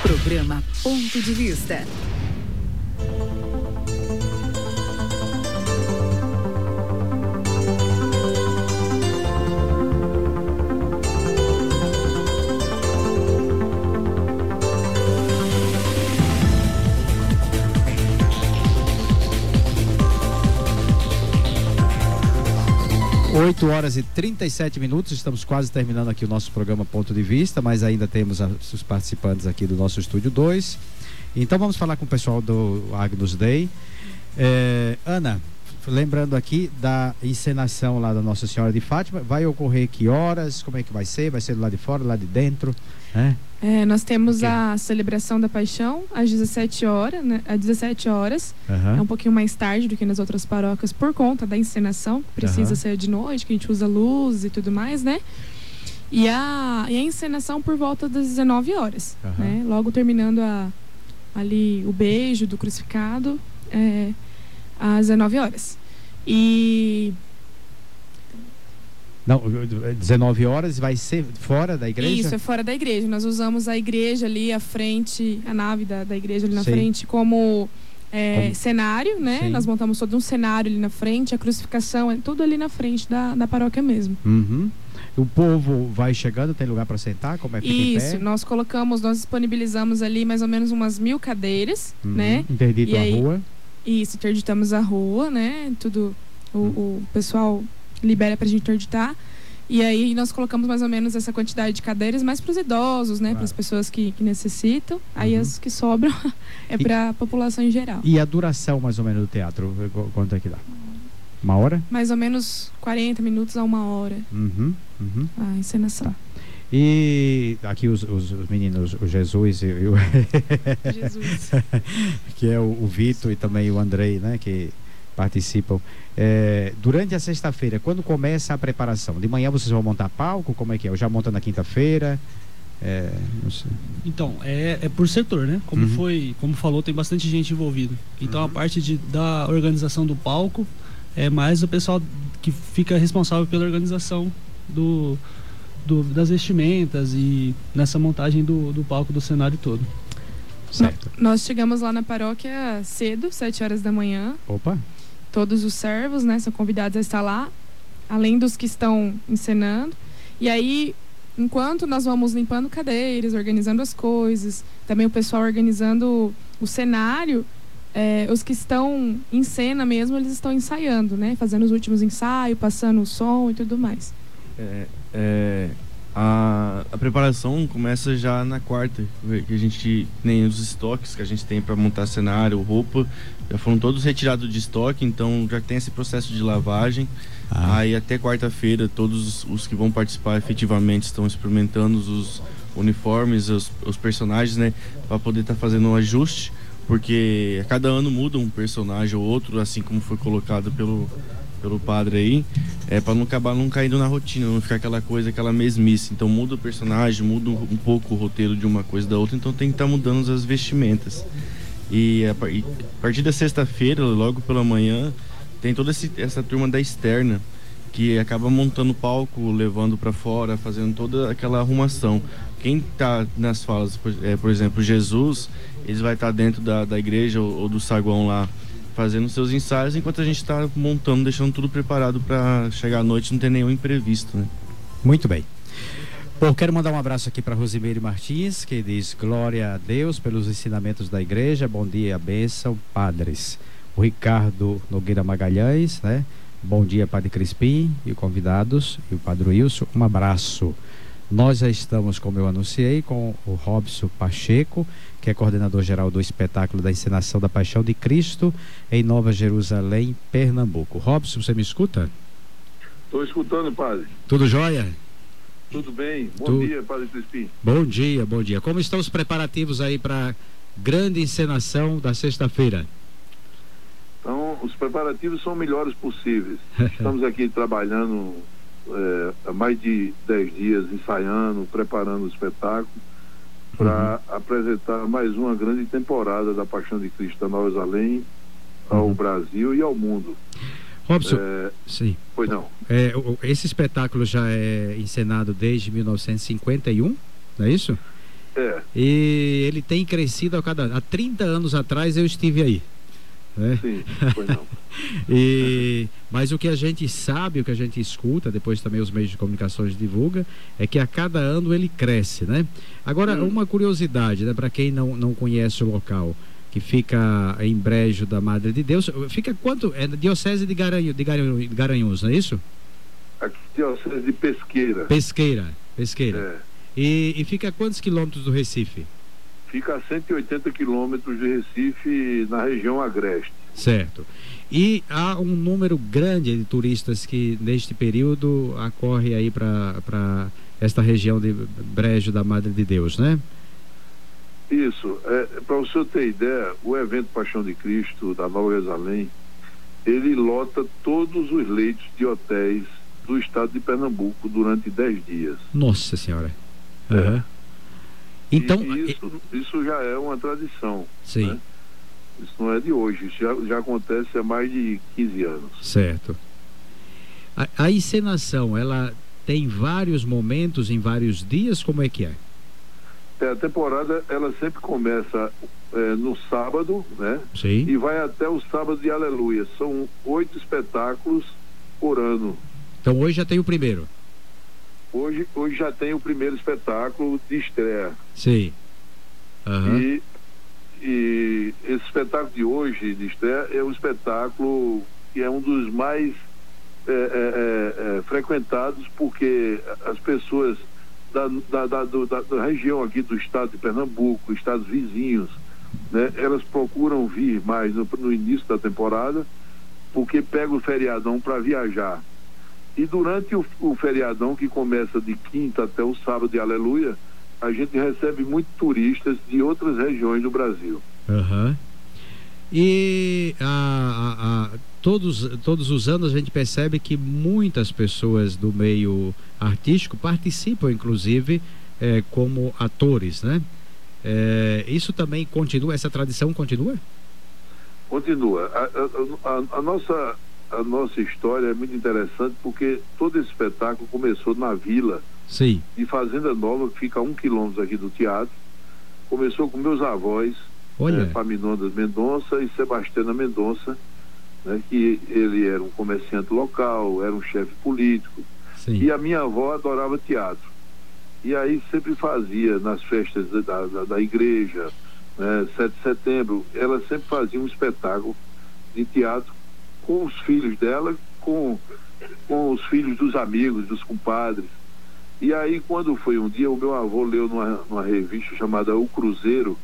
Programa Ponto de Vista. Oito horas e 37 minutos, estamos quase terminando aqui o nosso programa Ponto de Vista, mas ainda temos os participantes aqui do nosso Estúdio 2. Então vamos falar com o pessoal do Agnus Dei. Ana, lembrando aqui da encenação lá da Nossa Senhora de Fátima, vai ocorrer que horas, como é que vai ser? Vai ser do lado de fora, do lado de dentro? Nós temos a celebração da Paixão às 17 horas, né? Às 17 horas. É um pouquinho mais tarde do que nas outras paróquias por conta da encenação. Precisa ser de noite, que a gente usa luz e tudo mais, né? E a encenação por volta das 19 horas, né? Logo terminando ali o beijo do crucificado, às 19 horas. Não, 19 horas vai ser fora da igreja? Isso, é fora da igreja. Nós usamos a igreja ali à frente, a nave da igreja ali na frente, como cenário, né? Sim. Nós montamos todo um cenário ali na frente, a crucificação é tudo ali na frente da paróquia mesmo. O povo vai chegando, tem lugar para sentar? Como é que fica em pé? Isso, nós disponibilizamos ali mais ou menos umas 1000 cadeiras, né? Interdito a rua? Isso, interditamos a rua, né? Tudo, o pessoal libera pra gente interditar. E aí nós colocamos mais ou menos essa quantidade de cadeiras mais para os idosos, né? Para as pessoas que necessitam. Aí as que sobram é para a população em geral. E a duração mais ou menos do teatro, quanto é que dá? Uma hora? Mais ou menos 40 minutos a uma hora. A encenação. E aqui os meninos, o Jesus e o Jesus. que é o Vitor e também o Andrei, né? Que participam. Durante a sexta-feira, quando começa a preparação? De manhã vocês vão montar palco? Como é que é? Ou já monta na quinta-feira? Não sei. Então, é por setor, né? Como falou, tem bastante gente envolvida. Então a parte da organização do palco é mais o pessoal que fica responsável pela organização das vestimentas e nessa montagem do palco, do cenário todo. Certo. Nós chegamos lá na paróquia cedo, 7 horas da manhã. Opa! Todos os servos, né, são convidados a estar lá, além dos que estão encenando. E aí, enquanto nós vamos limpando cadeiras, organizando as coisas, também o pessoal organizando o cenário, os que estão em cena mesmo, eles estão ensaiando, né, fazendo os últimos ensaios, passando o som e tudo mais. A preparação começa já na quarta, que a gente nem os estoques que a gente tem para montar cenário, roupa, já foram todos retirados de estoque, então já tem esse processo de lavagem. Aí até quarta-feira todos os que vão participar efetivamente estão experimentando os uniformes, os personagens, né, para poder estar fazendo um ajuste, porque a cada ano muda um personagem ou outro, assim como foi colocado pelo padre aí, para não acabar não caindo na rotina, não ficar aquela coisa, aquela mesmice. Então muda o personagem, muda um pouco o roteiro de uma coisa da outra, então tem que estar mudando as vestimentas. E a partir da sexta-feira, logo pela manhã, tem toda essa turma da externa que acaba montando o palco, levando para fora, fazendo toda aquela arrumação. Quem está nas falas, por exemplo, Jesus, eles vai estar dentro da igreja ou do saguão lá, fazendo seus ensaios, enquanto a gente está montando, deixando tudo preparado para chegar à noite, não ter nenhum imprevisto, né? Muito bem. Bom, quero mandar um abraço aqui para Rosimeire Martins, que diz: glória a Deus pelos ensinamentos da igreja, bom dia, bênção, padres. O Ricardo Nogueira Magalhães, né? Bom dia, Padre Crispim e convidados, e o Padre Wilson, um abraço. Nós já estamos, como eu anunciei, com o Robson Pacheco, que é coordenador geral do espetáculo da encenação da Paixão de Cristo em Nova Jerusalém, Pernambuco. Robson, você me escuta? Estou escutando, padre. Tudo jóia? Tudo bem. Bom dia, Padre Crispim. Bom dia, bom dia. Como estão os preparativos aí para a grande encenação da sexta-feira? Então, os preparativos são melhores possíveis. Estamos aqui trabalhando há mais de 10 dias, ensaiando, preparando o espetáculo para apresentar mais uma grande temporada da Paixão de Cristo da Nova Jerusalém ao Brasil e ao mundo. Robson, sim. Pois não. Esse espetáculo já é encenado desde 1951, não é isso? E ele tem crescido há 30 anos atrás eu estive aí. Né? Sim, foi não. Mas o que a gente sabe, o que a gente escuta, depois também os meios de comunicação divulgam, é que a cada ano ele cresce, né? Agora, uma curiosidade, né, para quem não conhece o local, que fica em Brejo da Madre de Deus, fica quanto? É na Diocese de Garanhuns, não é isso? Aqui, Diocese de Pesqueira. Pesqueira. E fica a quantos quilômetros do Recife? Fica a 180 quilômetros de Recife, na região agreste. Certo. E há um número grande de turistas que neste período acorre aí para esta região de Brejo da Madre de Deus, né? Isso. Para o senhor ter ideia, o evento Paixão de Cristo da Nova Jerusalém, ele lota todos os leitos de hotéis do estado de Pernambuco durante 10 dias. Nossa Senhora. Uhum. Então, isso já é uma tradição. Sim. Né? Isso não é de hoje, isso já acontece há mais de 15 anos. Certo. A encenação, ela tem vários momentos em vários dias, como é que é? A temporada, ela sempre começa no sábado, né? Sim. E vai até o sábado de Aleluia. São 8 espetáculos por ano. Então hoje já tem o primeiro. Hoje já tem o primeiro espetáculo de estreia. Sim. Uhum. E esse espetáculo de hoje, de estreia, é um espetáculo que é um dos mais frequentados, porque as pessoas da região aqui do estado de Pernambuco, estados vizinhos, né, elas procuram vir mais no início da temporada, porque pega o feriadão para viajar. E durante o feriadão, que começa de quinta até o sábado de Aleluia, a gente recebe muitos turistas de outras regiões do Brasil. Uhum. E todos os anos a gente percebe que muitas pessoas do meio artístico participam, inclusive, como atores, né? Isso também continua, essa tradição continua? Continua. A nossa história é muito interessante, porque todo esse espetáculo começou na vila. Sim. De Fazenda Nova, que fica a 1 quilômetro aqui do teatro. Começou com meus avós, Paminondas Mendonça e Sebastiana Mendonça, né, que ele era um comerciante local, era um chefe político. Sim. E a minha avó adorava teatro. E aí sempre fazia nas festas da igreja, né, 7 de setembro, ela sempre fazia um espetáculo de teatro com os filhos dela, com os filhos dos amigos, dos compadres. E aí, quando foi um dia, o meu avô leu numa revista chamada O Cruzeiro,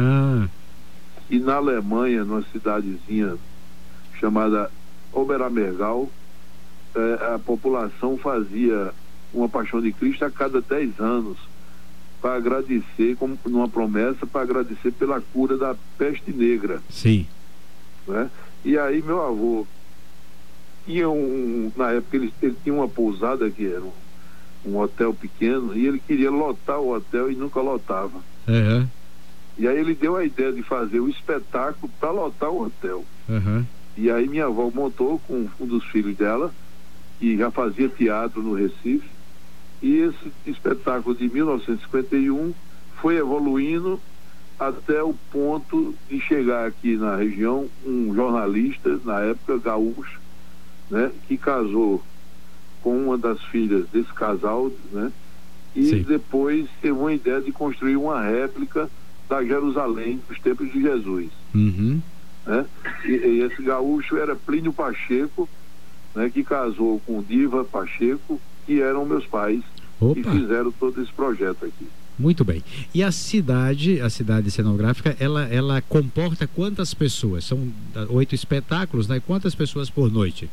e na Alemanha, numa cidadezinha chamada Oberammergau, a população fazia uma Paixão de Cristo a cada 10 anos, para agradecer, como numa promessa, para agradecer pela cura da peste negra. Sim. Né? E aí meu avô tinha na época ele tinha uma pousada que era um hotel pequeno, e ele queria lotar o hotel e nunca lotava. Uhum. E aí ele deu a ideia de fazer o espetáculo para lotar o hotel. Uhum. E aí minha avó montou com um dos filhos dela, que já fazia teatro no Recife, e esse espetáculo de 1951 foi evoluindo até o ponto de chegar aqui na região um jornalista, na época gaúcho, né, que casou com uma das filhas desse casal, né, e Sim. depois teve uma ideia de construir uma réplica da Jerusalém dos tempos de Jesus. Uhum. Né? E esse gaúcho era Plínio Pacheco, né, que casou com Diva Pacheco, que eram meus pais. Opa. E fizeram todo esse projeto aqui. Muito bem. E a cidade cenográfica, ela comporta quantas pessoas? São 8 espetáculos, né? Quantas pessoas por noite?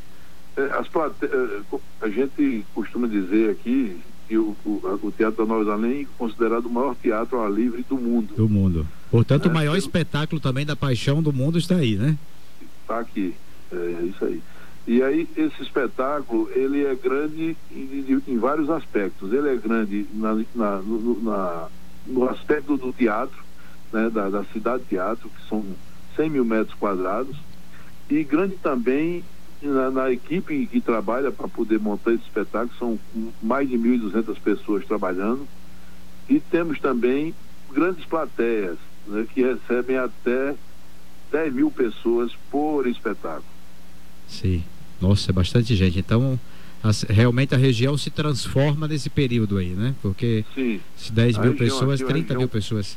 A gente costuma dizer aqui que o Teatro da Nova Jerusalém é considerado o maior teatro ao ar livre do mundo. Do mundo. Portanto, o maior espetáculo também da Paixão do mundo está aí, né? Está aqui. É isso aí. E aí esse espetáculo, ele é grande em vários aspectos. Ele é grande no aspecto do teatro, né, da cidade teatro, que são 100 mil metros quadrados, e grande também na equipe que trabalha para poder montar esse espetáculo. São mais de 1.200 pessoas trabalhando, E temos também grandes plateias, né, que recebem até 10 mil pessoas por espetáculo. Sim, nossa, é bastante gente. Então, realmente a região se transforma nesse período aí, né? Porque sim, se 10 mil pessoas, 30 mil pessoas.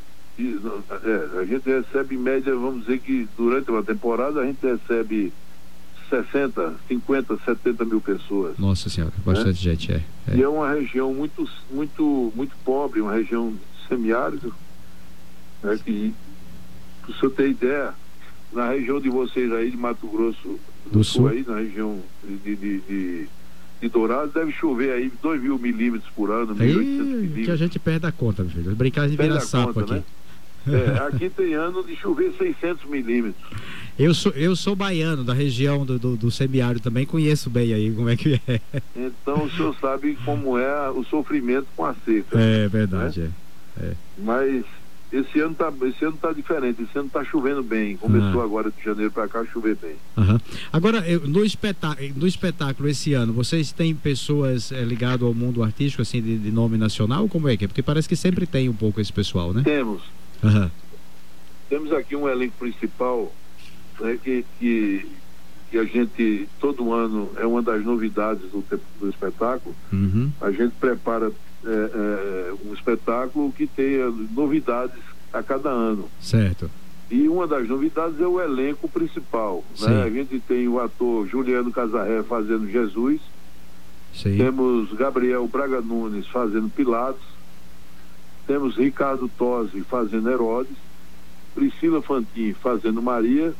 A gente recebe em média, vamos dizer que durante uma temporada a gente recebe 60, 50, 70 mil pessoas. Nossa Senhora, bastante gente, é. E é uma região muito pobre, uma região semiárido, né, que, para o senhor ter ideia, na região de vocês aí, de Mato Grosso do Sul, aí, na região de Dourados, deve chover aí 2 mil milímetros por ano, 1.800 milímetros. Que a gente perde a conta, meu filho. Brincar de virar sapo aqui. Né? Aqui tem ano de chover 600 milímetros. Eu sou baiano, da região do semiárido também, conheço bem aí como é que é. Então o senhor sabe como é o sofrimento com a seca. É verdade, né? Mas esse ano tá diferente, esse ano tá chovendo bem. Começou agora de janeiro para cá a chover bem. Agora, no espetáculo esse ano, vocês têm pessoas ligadas ao mundo artístico, assim, de nome nacional? Como é que é? Porque parece que sempre tem um pouco esse pessoal, né? Temos aqui um elenco principal, né, que a gente, todo ano, é uma das novidades do espetáculo. A gente prepara um espetáculo que tenha novidades a cada ano. Certo. E uma das novidades é o elenco principal, né? A gente tem o ator Juliano Casarré fazendo Jesus. Sim. Temos Gabriel Braga Nunes fazendo Pilatos. Temos Ricardo Tosi fazendo Herodes. Priscila Fantin fazendo Maria.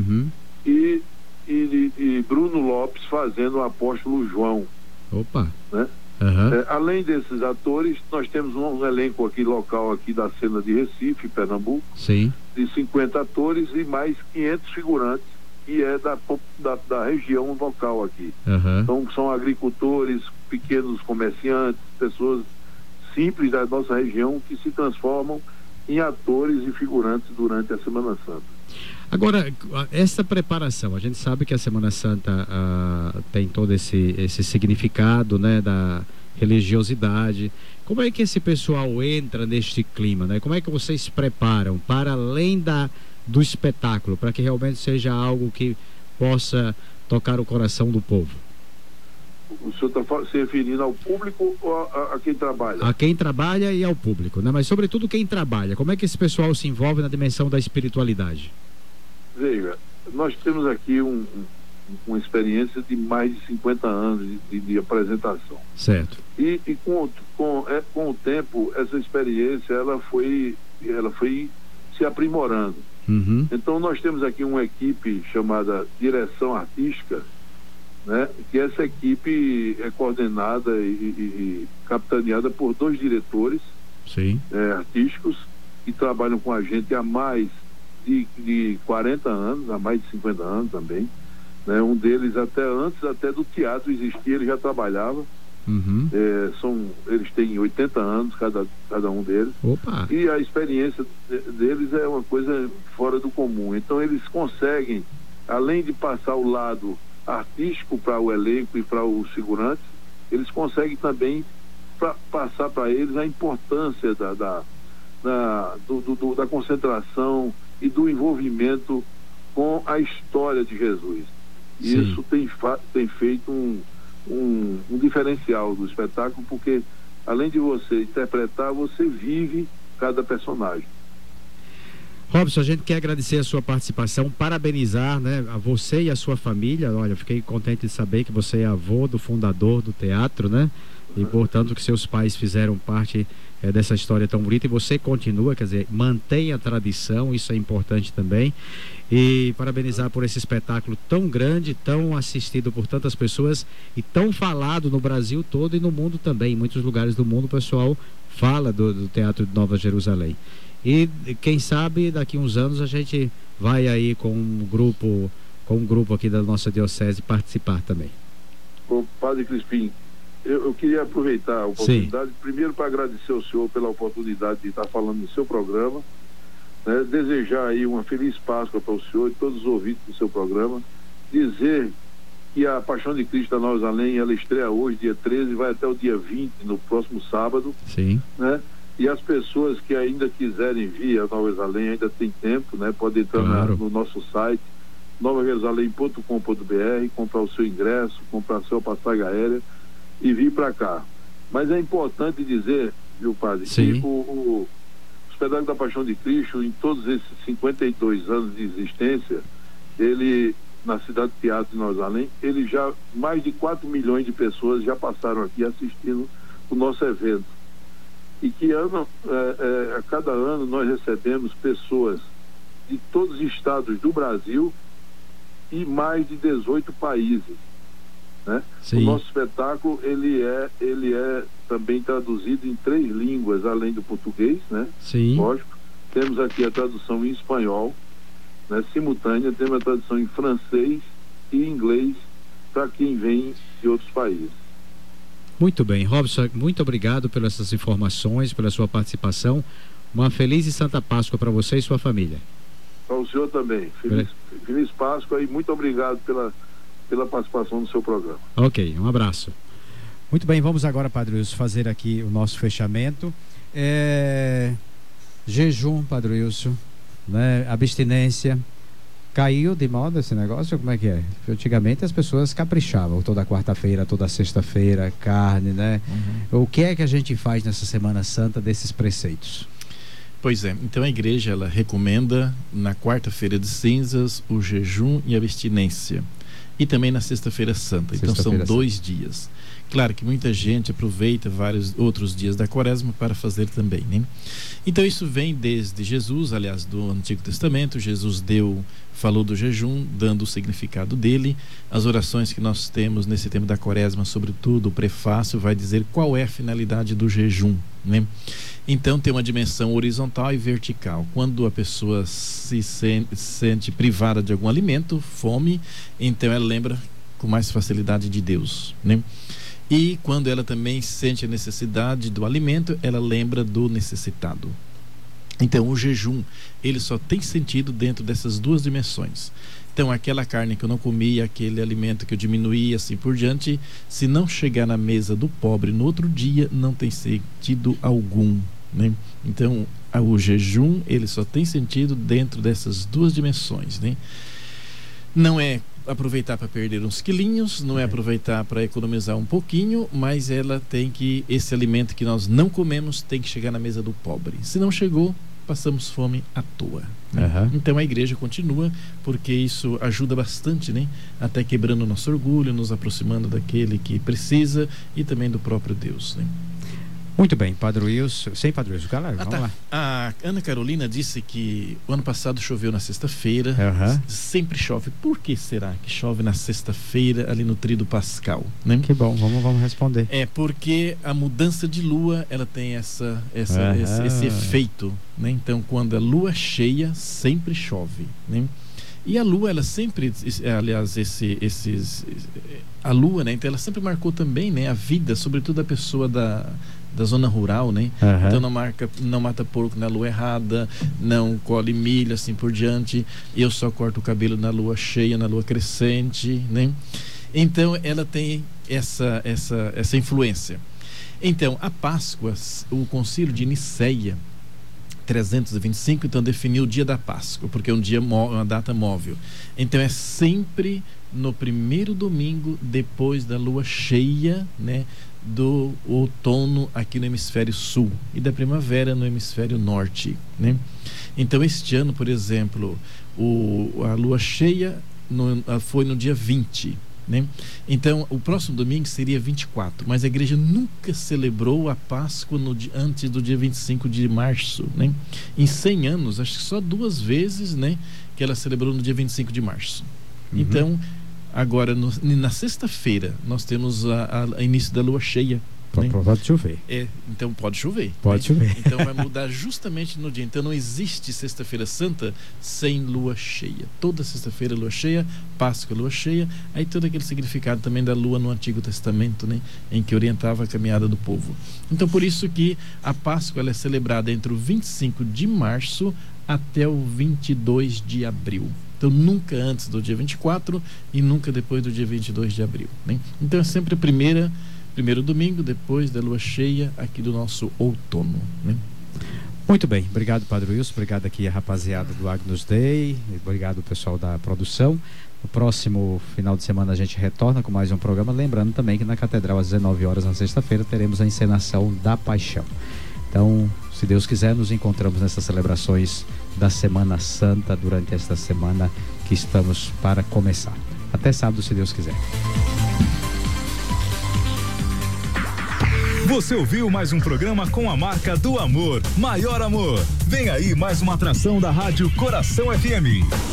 E Bruno Lopes fazendo o apóstolo João. Opa! Né? Além desses atores, nós temos um elenco aqui local aqui da cena de Recife, Pernambuco. Sim. De 50 atores e mais 500 figurantes, que é da região local aqui. Então são agricultores, pequenos comerciantes, pessoas simples da nossa região que se transformam em atores e figurantes durante a Semana Santa. Agora, essa preparação, a gente sabe que a Semana Santa tem todo esse significado, né, da religiosidade. Como é que esse pessoal entra neste clima, né? Como é que vocês preparam para além do espetáculo, para que realmente seja algo que possa tocar o coração do povo? O senhor está se referindo ao público ou a quem trabalha? A quem trabalha e ao público, né? Mas sobretudo quem trabalha. Como é que esse pessoal se envolve na dimensão da espiritualidade? Veja, nós temos aqui uma experiência de mais de 50 anos de apresentação. Certo. E com o tempo, essa experiência ela foi se aprimorando. Então nós temos aqui uma equipe chamada Direção Artística, né, que essa equipe é coordenada e capitaneada por 2 diretores artísticos que trabalham com a gente há mais de 40 anos, há mais de 50 anos também, né? Um deles até do teatro existir, ele já trabalhava. Eles têm 80 anos cada um deles. Opa. E a experiência deles é uma coisa fora do comum. Então eles conseguem, além de passar o lado artístico para o elenco e para os figurantes, eles conseguem também passar para eles a importância da concentração e do envolvimento com a história de Jesus. E isso tem feito um diferencial do espetáculo, porque além de você interpretar, você vive cada personagem. Robson, a gente quer agradecer a sua participação, parabenizar, né, a você e a sua família. Olha, fiquei contente de saber que você é avô do fundador do teatro, né? E portanto que seus pais fizeram parte dessa história tão bonita, e você continua, quer dizer, mantém a tradição, isso é importante também. E parabenizar por esse espetáculo tão grande, tão assistido por tantas pessoas e tão falado no Brasil todo e no mundo também. Em muitos lugares do mundo o pessoal fala do Teatro de Nova Jerusalém. E quem sabe daqui uns anos a gente vai aí com um grupo aqui da nossa diocese participar também. Ô, Padre Crispim, eu queria aproveitar a oportunidade, primeiro para agradecer ao senhor pela oportunidade de estar falando no seu programa, né? Desejar aí uma feliz Páscoa para o senhor e todos os ouvintes do seu programa, dizer que a Paixão de Cristo da Nova Jerusalém, ela estreia hoje, dia 13, vai até o dia 20, no próximo sábado. Sim. Né? E as pessoas que ainda quiserem vir a Nova Jerusalém, ainda tem tempo, né? Pode entrar no nosso site, novajerusalém.com.br, comprar o seu ingresso, comprar a sua passagem aérea e vir para cá. Mas é importante dizer, viu, padre, Sim. que o Espetáculo da Paixão de Cristo, em todos esses 52 anos de existência, ele, na Cidade de Teatro de Nova Jerusalém, ele já, mais de 4 milhões de pessoas já passaram aqui assistindo o nosso evento. E que a cada ano nós recebemos pessoas de todos os estados do Brasil e mais de 18 países, né? O nosso espetáculo ele é também traduzido em 3 línguas além do português, né? Sim. Lógico. Temos aqui a tradução em espanhol, né? Simultânea, temos a tradução em francês e inglês para quem vem de outros países. Muito bem, Robson, muito obrigado pelas essas informações, pela sua participação. Uma feliz e santa Páscoa para você e sua família. Para o senhor também. Feliz Páscoa e muito obrigado pela participação no seu programa. Ok, um abraço. Muito bem, vamos agora, Padre Wilson, fazer aqui o nosso fechamento. Jejum, Padre Wilson, né? Abstinência. Caiu de moda esse negócio? Como é que é? Antigamente as pessoas caprichavam toda quarta-feira, toda sexta-feira, carne, né? O que é que a gente faz nessa Semana Santa desses preceitos? Pois é, então a igreja ela recomenda na quarta-feira de cinzas o jejum e abstinência e também na sexta-feira santa, então são 2 dias. Claro que muita gente aproveita vários outros dias da quaresma para fazer também, né? Então isso vem desde Jesus, aliás, do Antigo Testamento. Jesus falou do jejum, dando o significado dele. As orações que nós temos nesse tempo da quaresma, sobretudo o prefácio, vai dizer qual é a finalidade do jejum, né? Então tem uma dimensão horizontal e vertical. Quando a pessoa se sente privada de algum alimento, fome, então ela lembra com mais facilidade de Deus, né? E quando ela também sente a necessidade do alimento, ela lembra do necessitado. Então o jejum, ele só tem sentido dentro dessas 2 dimensões. Então aquela carne que eu não comia, aquele alimento que eu diminuí, assim por diante, se não chegar na mesa do pobre no outro dia, não tem sentido algum, né? Então o jejum, ele só tem sentido dentro dessas 2 dimensões, né? Não é aproveitar para perder uns quilinhos, não é aproveitar para economizar um pouquinho, mas esse alimento que nós não comemos tem que chegar na mesa do pobre. Se não chegou, passamos fome à toa, né? Então a igreja continua, porque isso ajuda bastante, né? Até quebrando o nosso orgulho, nos aproximando daquele que precisa e também do próprio Deus, né? Muito bem, Padre Wilson. Sem Padre Wilson, galera, vamos lá. A Ana Carolina disse que o ano passado choveu na sexta-feira. Sempre chove. Por que será que chove na sexta-feira ali no Tríduo Pascal, né? Que bom, vamos responder. É porque a mudança de lua, ela tem esse efeito, né? Então quando a lua cheia, sempre chove, né? E a lua, ela sempre, aliás, a lua, né? Então ela sempre marcou também, né? A vida, sobretudo da pessoa da zona rural, né? Então não mata porco na lua errada, não colhe milho, assim por diante. Eu só corto o cabelo na lua cheia, na lua crescente, né? Então ela tem essa influência. Então a Páscoa, o Concílio de Nicéia 325, então definiu o dia da Páscoa, porque é uma data móvel. Então é sempre no primeiro domingo depois da lua cheia, né, do outono aqui no hemisfério sul e da primavera no hemisfério norte, né? Então este ano, por exemplo, a lua cheia foi no dia 20, né? Então o próximo domingo seria 24, mas a igreja nunca celebrou a Páscoa antes do dia 25 de março, né? Em 100 anos, acho que só 2 vezes, né, que ela celebrou no dia 25 de março. Então agora na sexta-feira nós temos a início da lua cheia, né? Pode chover. Então pode chover. Pode chover. Então vai mudar justamente no dia. Então não existe sexta-feira santa sem lua cheia. Toda sexta-feira lua cheia, Páscoa lua cheia. Aí todo aquele significado também da lua no Antigo Testamento, né, em que orientava a caminhada do povo. Então por isso que a Páscoa ela é celebrada entre o 25 de março até o 22 de abril. Então, nunca antes do dia 24 e nunca depois do dia 22 de abril, né? Então, é sempre primeiro domingo, depois da lua cheia aqui do nosso outono, né? Muito bem, obrigado, Padre Wilson, obrigado aqui a rapaziada do Agnus Dei, obrigado pessoal da produção. No próximo final de semana a gente retorna com mais um programa, lembrando também que na Catedral às 19 horas na sexta-feira teremos a encenação da Paixão. Então, se Deus quiser, nos encontramos nessas celebrações da Semana Santa durante esta semana que estamos para começar. Até sábado, se Deus quiser. Você ouviu mais um programa com a marca do amor, Maior Amor. Vem aí mais uma atração da Rádio Coração FM.